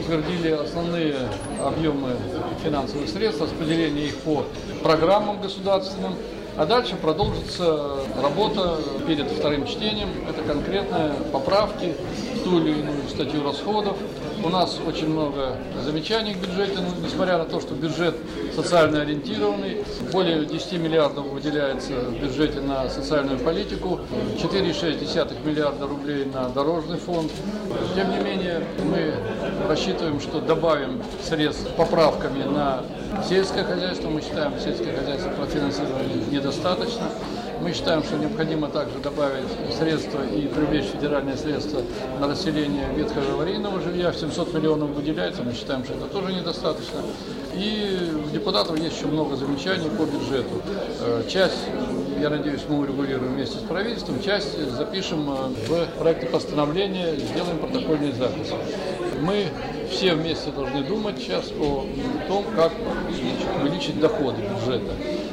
утвердили основные объемы финансовых средств, распределение их по программам государственным. А дальше продолжится работа перед вторым чтением. Это конкретные поправки в ту или иную статью расходов. У нас очень много замечаний к бюджету, несмотря на то, что бюджет социально ориентированный. Более 10 миллиардов выделяется в бюджете на социальную политику, 4,6 миллиарда рублей на дорожный фонд. Тем не менее, мы рассчитываем, что добавим средств поправками на сельское хозяйство. Мы считаем, сельское хозяйство профинансирование недостаточно. Мы считаем, что необходимо также добавить средства и привлечь федеральные средства на расселение ветхого аварийного жилья. 700 миллионов выделяется, мы считаем, что это тоже недостаточно. И у депутатов есть еще много замечаний по бюджету. Часть, я надеюсь, мы урегулируем вместе с правительством, часть запишем в проекте постановления, сделаем протокольные записи. Мы все вместе должны думать сейчас о том, как увеличить доходы бюджета.